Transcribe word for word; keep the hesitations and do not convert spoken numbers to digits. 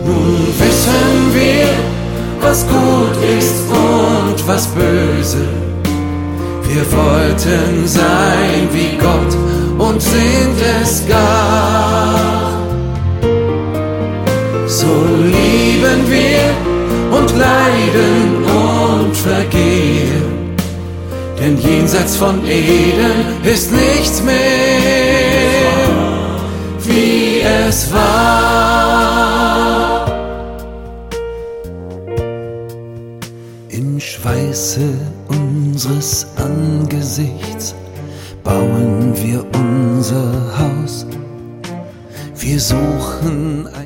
Nun wissen wir, was gut ist und was böse. Wir wollten sein wie Gott und sind es gar. So lieben wir und leiden und vergehen, denn jenseits von Eden ist nichts mehr, wie es war. Im Schweiße unseres Angesichts bauen wir unser Haus. Wir suchen ein